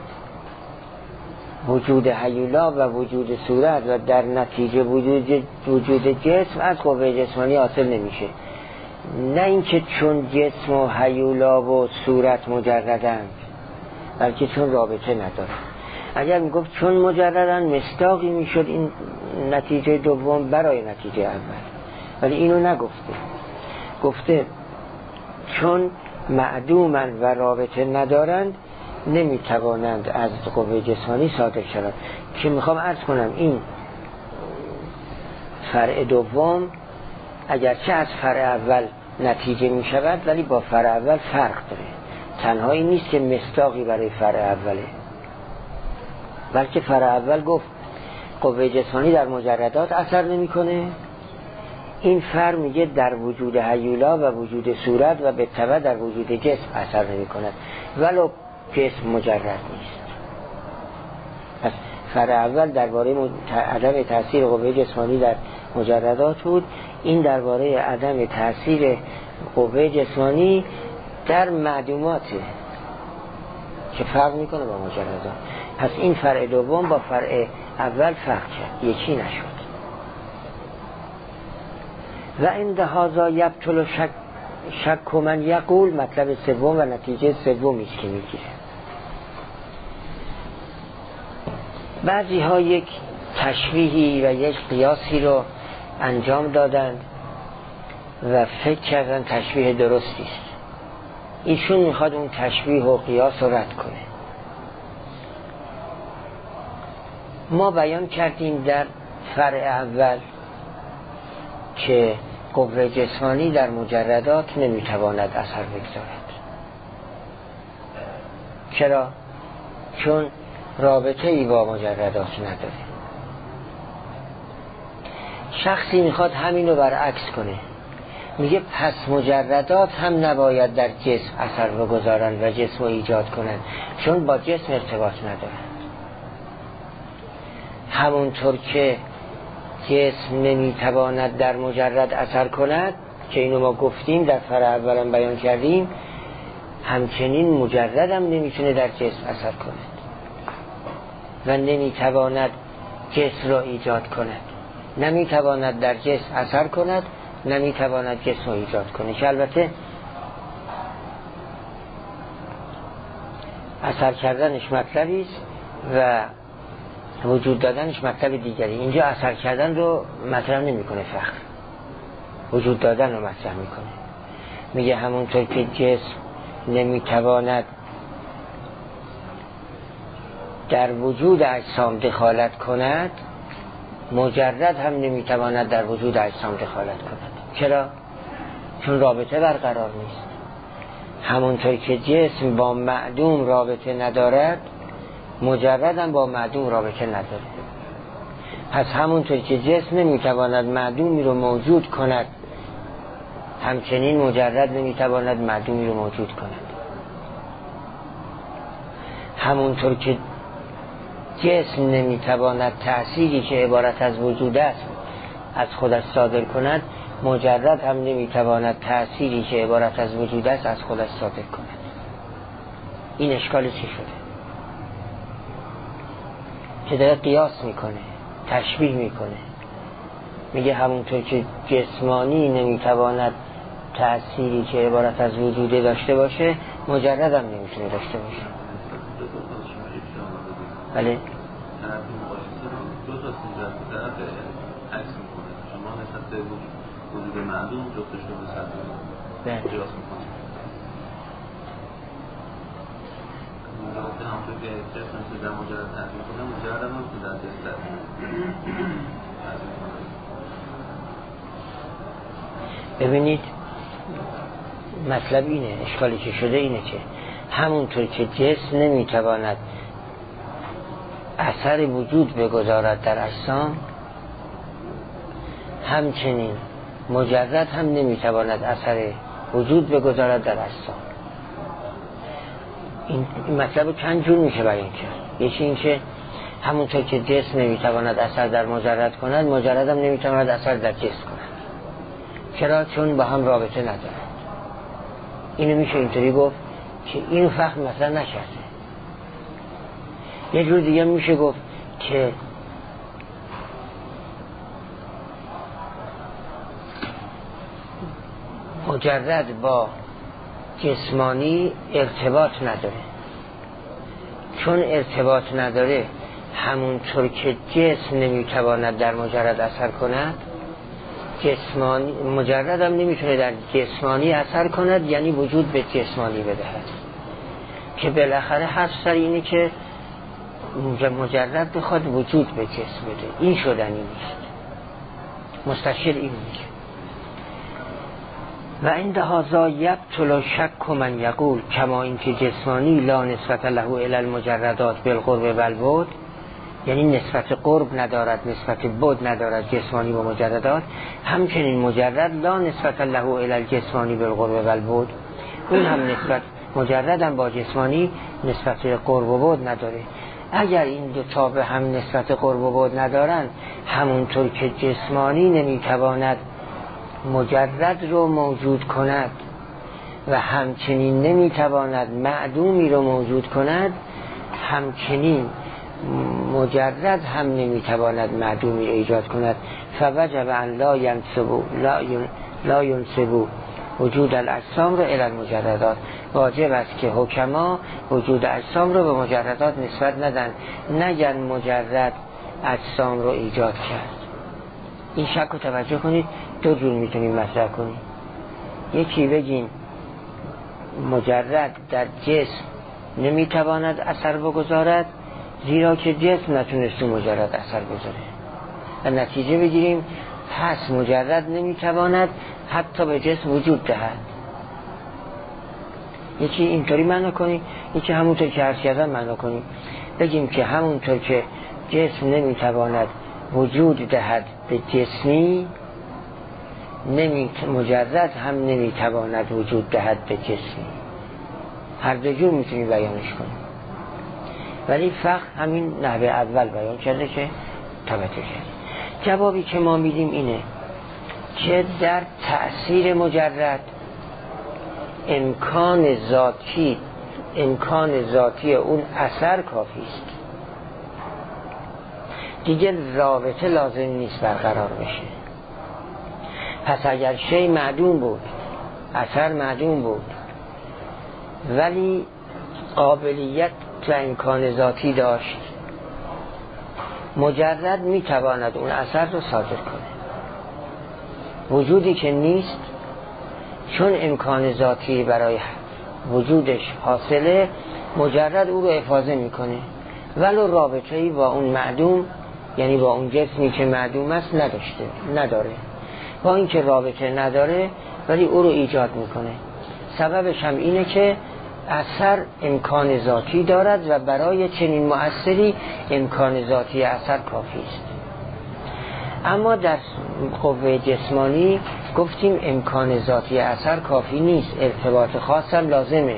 وجود هیولا و وجود صورت و در نتیجه وجود وجود جسم از قوه جسمانی حاصل نمیشه. نه اینکه چون جسم و هیولا و صورت مجردند، بلکه چون رابطه نداره. اگر میگفت چون مجردن مصداقی میشد این نتیجه دوم برای نتیجه اول، ولی اینو نگفته. گفته چون معدومند و رابطه ندارند نمیتوانند از قوه جسمانی صادر شوند. که میخوام عرض کنم این فرع دوم اگرچه از فرع اول نتیجه میشود ولی با فرع اول فرق داره. تنهایی نیست که مصداقی برای فرع اوله، بلکه فرع اول گفت قوه جسمانی در مجردات اثر نمیکنه، این فرع میگه در وجود هیولا و وجود صورت و به تبع در وجود جسم اثر نمی کند ولو جسم مجرد نیست. پس فرع اول درباره عدم تاثیر قوه جسمانی در مجردات بود، این درباره عدم تاثیر قوه جسمانی در معدوماته که فرق میکنه با مجردات. پس این فرع دوم با فرع اول فرق کرد، یکی نشد. و عند هذا یبطل شک شک من یقول، مطلب سوم و نتیجه سومی است که میگیره. بعضی ها یک تشبیهی و یک قیاسی رو انجام دادند و فکر کردن تشبیه درستی است. ایشون میخواد اون تشبیه و قیاس رو رد کنه. ما بیان کردیم در فرع اول که قوه جسمانی در مجردات نمیتواند اثر بگذارد. چرا؟ چون رابطه ای با مجردات نداره. شخصی میخواد همین رو برعکس کنه، میگه پس مجردات هم نباید در جسم اثر بگذارن و جسم رو ایجاد کنن، چون با جسم ارتباط ندارن. همونطور که جسم نمیتواند در مجرد اثر کند که اینو ما گفتیم در فرع اولم بیان کردیم، همچنین مجرد هم نمیتونه در جسم اثر کند و نمیتواند جسم را ایجاد کند. نمیتواند در جسم اثر کند، نمیتواند جسم را ایجاد کند، که البته اثر کردنش مطلبی است و وجود دادنش مطلب دیگری. اینجا اثر کردن رو مطرح نمیکنه، فقط وجود دادن رو مطرح میکنه. میگه همونطور که جسم نمیتواند در وجود اجسام دخالت کند، مجرد هم نمیتواند در وجود اجسام دخالت کند. چرا؟ چون رابطه برقرار نیست. همونطور که جسم با معدوم رابطه ندارد، مجرد هم با معدوم رابطه نداره. پس همونطور که جسم نمیتواند معدومی رو موجود کند، همچنین مجرد نمیتواند معدومی رو موجود کند. همونطور که جسم نمیتواند تأثیری که عبارت از وجود است از خودش صادر کند، مجرد هم نمیتواند تأثیری که عبارت از وجود است از خودش صادر کند. این اشکال چی شده؟ که داره قیاس میکنه، تشبیه میکنه. میگه همونطور که جسمانی نمیتواند تأثیری که عبارت از وجوده داشته باشه، مجرد هم نمیتونه داشته باشه. بله؟ دو تا سیزده طرف عکس میکنه. شما نسبت به وجود معدوم جفتش رو به سطح قیاس میکنه. همونطور که جسم مثل در مجرد تحصیل کنه، مجرد هم هم در جسد ببینید مطلب اینه، اشکالی که شده اینه که همونطور که جسم نمیتواند اثر وجود بگذارد در اجسام، همچنین مجرد هم نمیتواند اثر وجود بگذارد در اجسام. این مطلب چند جور میشه بیان کرد. یکی این که همونطور که جسم نمیتواند اثر در مجرد کند، مجرد هم نمیتواند اثر در جسم کند. چرا؟ چون با هم رابطه ندارد. اینو میشه اینطوری گفت که اینو فهم مثلا نکرده. یه جور دیگه میشه گفت که مجرد با جسمانی ارتباط نداره. چون ارتباط نداره، همونطور که جسم نمیتواند در مجرد اثر کند، جسمانی مجرد هم نمیتونه در جسمانی اثر کند، یعنی وجود به جسمانی بدهد. که بالاخره حرف سر اینه که مجرد بخواد وجود به جسم بده. این شدنی نیست. مستشیر این میگه و عند هذا یبطل شک من یقول کما اینکه جسمانی لا نسبت له الی المجردات بالقرب والبعد، یعنی نسبت قرب ندارد، نسبت بعد ندارد جسمانی با مجردات، همچنین مجرد لا نسبت له الی الجسمانی بالقرب والبعد، اون هم نسبت مجرد هم با جسمانی نسبت قرب و بعد نداره. اگر این دو تا به هم نسبت قرب و بعد ندارن، همونطور که جسمانی نمیتواند مجرد رو موجود کند و همچنین نمیتواند معدومی رو موجود کند، همچنین مجرد هم نمیتواند معدومی رو ایجاد کند. فوجب ان لا ینسبو لا ینسبو وجود الاجسام رو الی المجردات، واجب است که حکما وجود اجسام رو به مجردات نسبت ندن، نگن مجرد اجسام رو ایجاد کرد. این شک رو توجه کنید. دو جور میتونیم مطرح کنیم. یکی بگیم مجرد در جسم نمیتواند اثر بگذارد، زیرا که جسم نتونست مجرد اثر بگذاره. و نتیجه بگیریم پس مجرد نمیتواند حتی به جسم وجود دهد. یکی اینطوری معنا کنیم، یکی همونطور که عرض کردم معنا کنیم. بگیم که همونطور که جسم نمیتواند وجود دهد به جسمی، نمی مجرد هم نمیتواند وجود دهد به جسمی. هر دو جور میتونیم بیانش کنیم، ولی فقط همین نحوه اول بیان کرده که توجه کرد. جوابی که ما میدیم اینه که در تأثیر مجرد امکان ذاتی امکان ذاتی اون اثر کافی است، دیگه رابطه لازم نیست برقرار بشه. پس اگر شی معدوم بود، اثر معدوم بود، ولی قابلیت و امکان ذاتی داشت، مجرد میتواند اون اثر رو صادر کنه. وجودی که نیست، چون امکان ذاتی برای وجودش حاصله، مجرد او رو افاضه میکنه، ولو رابطه‌ای با اون معدوم، یعنی با اون جسمی که معدوم است نداشته نداره. با اینکه رابطه نداره ولی او رو ایجاد میکنه. سببش هم اینه که اثر امکان ذاتی دارد و برای چنین مؤثری امکان ذاتی اثر کافی است. اما در قوه جسمانی گفتیم امکان ذاتی اثر کافی نیست، ارتباط خاص هم لازمه.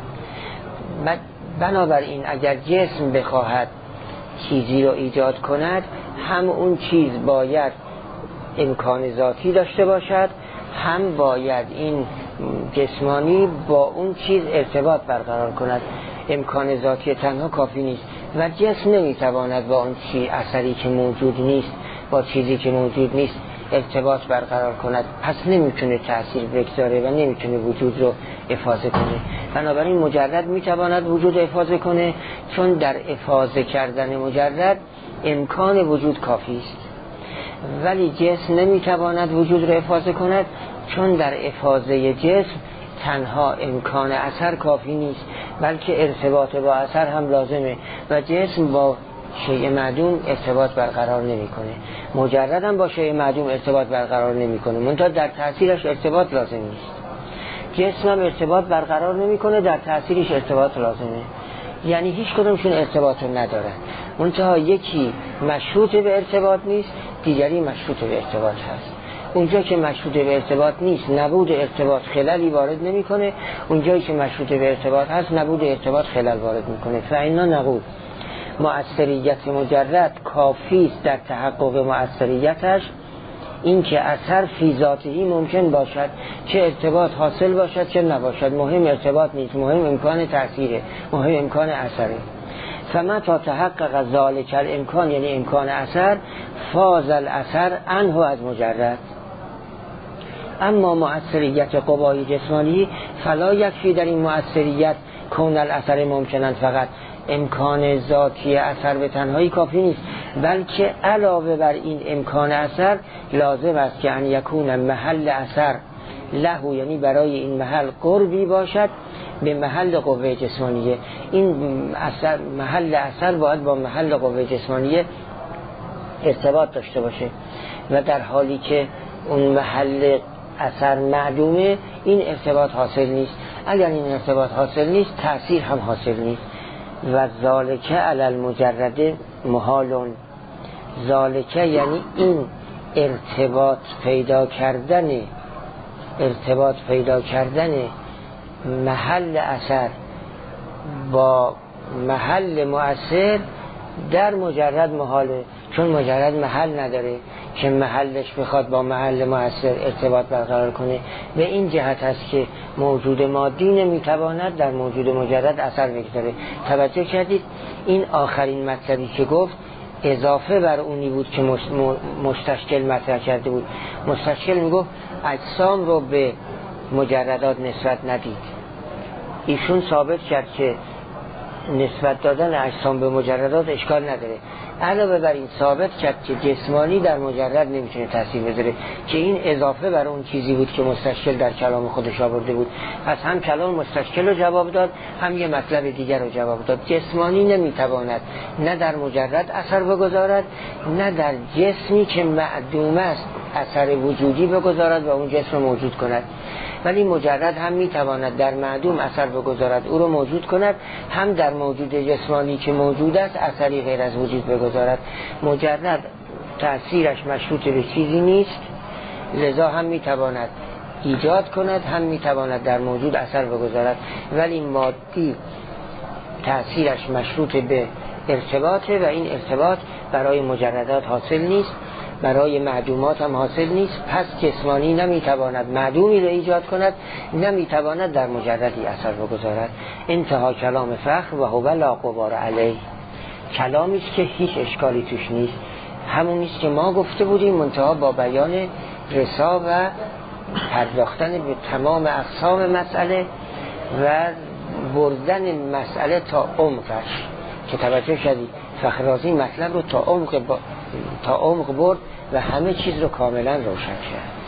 بنابراین اگر جسم بخواهد چیزی رو ایجاد کند، هم اون چیز باید امکان ذاتی داشته باشد، هم باید این جسمانی با اون چیز ارتباط برقرار کند. امکان ذاتی تنها کافی نیست و جسم نمیتواند با اون چیز اثری که موجود نیست، با چیزی که موجود نیست ارتباط برقرار کند، پس نمیتونه تأثیر بگذاره و نمیتونه وجود رو افاضه کنه. بنابراین مجرد میتواند وجود افاضه کنه، چون در افاضه کردن مجرد امکان وجود کافی است، ولی جسم نمیتواند وجود رو افاضه کند، چون در افاضه جسم تنها امکان اثر کافی نیست، بلکه ارتباط با اثر هم لازمه و جسم با شیء معدوم ارتباط برقرار نمیکنه. مجرد هم با شیء معدوم ارتباط برقرار نمیکنه، منتها در تأثیرش ارتباط لازم نیست. جسم هم ارتباط برقرار نمیکنه، در تأثیرش ارتباط لازمه. یعنی هیچ کدومشون ارتباط رو ندارن، منتها یکی مشروط به ارتباط نیست، دیگری مشروط به ارتباط هست. اونجا که مشروط به ارتباط نیست، نبود ارتباط خللی وارد نمیکنه، اونجایی که مشروط به ارتباط هست، نبود ارتباط خلل وارد میکنه. فاینا نقول مؤثریت مجرد کافی است در تحقق مؤثریتش، این که اثر فی ذاتی ممکن باشد، چه ارتباط حاصل باشد چه نباشد، مهم ارتباط نیست، مهم امکان تأثیره، مهم امکان اثره. فما تا تحقق ذالک الامکان، یعنی امکان اثر، فاز الاثر عنه از مجرد. اما مؤثریت قوای جسمانی فلا یکفی در این مؤثریت کون الاثر ممکنن، فقط امکان ذاتی اثر به تنهایی کافی نیست، بلکه علاوه بر این امکان اثر لازم است که ان یکون محل اثر له، یعنی برای این محل قربی باشد به محل قوه جسمانیه. این اثر محل اثر باید با محل قوه جسمانیه ارتباط داشته باشه و در حالی که اون محل اثر معدومه، این ارتباط حاصل نیست. اگر این ارتباط حاصل نیست، تأثیر هم حاصل نیست. و ذالک علی المجرد محالون، ذالک یعنی این ارتباط پیدا کردن ارتباط پیدا کردن محل اثر با محل مؤثر در مجرد محاله، چون مجرد محل نداره که محلش بخواد با محل مؤثر ارتباط برقرار کنه. به این جهت است که موجود مادی نمیتواند در موجود مجرد اثر بگذاره. توجه کردید؟ این آخرین مطلبی که گفت اضافه بر اونی بود که مستشکل مطرح کرده بود. مستشکل میگفت اجسام رو به مجردات نسبت ندید. ایشون ثابت کرد که نسبت دادن اجسام به مجردات اشکال نداره. علاوه بر این ثابت کرد که جسمانی در مجرد نمیتونه تاثیر بذاره که این اضافه بر اون چیزی بود که مستشکل در کلام خودش آورده بود. پس هم کلام مستشکل رو جواب داد، هم یه مطلب دیگر رو جواب داد. جسمانی نمیتواند نه در مجرد اثر بگذارد نه در جسمی که معدوم است اثر وجودی بگذارد و اون جسم موجود کند، ولی مجرد هم میتواند در معدوم اثر بگذارد او رو موجود کند، هم در موجود جسمانی که موجود است اثری غیر از وجود بگذارد. مجرد تأثیرش مشروط به چیزی نیست، لذا هم میتواند ایجاد کند هم میتواند در موجود اثر بگذارد، ولی مادی تأثیرش مشروط به ارتباطه و این ارتباط برای مجردات حاصل نیست، برای معدومات هم حاصل نیست. پس جسمانی نمیتواند معدومی را ایجاد کند، نمیتواند در مجردی اثر بگذارد. انتها کلام فخر و هو لا غبار علیه، کلامی است که هیچ اشکالی توش نیست، همونی است که ما گفته بودیم، منتها با بیان رسا و پرداختن به تمام اقسام مسئله و بردن مسئله تا عمقش، که توجه شدید فخررازی مطلب رو تا عمق با... تا عمق برد و همه چیز رو کاملا روشن کرد.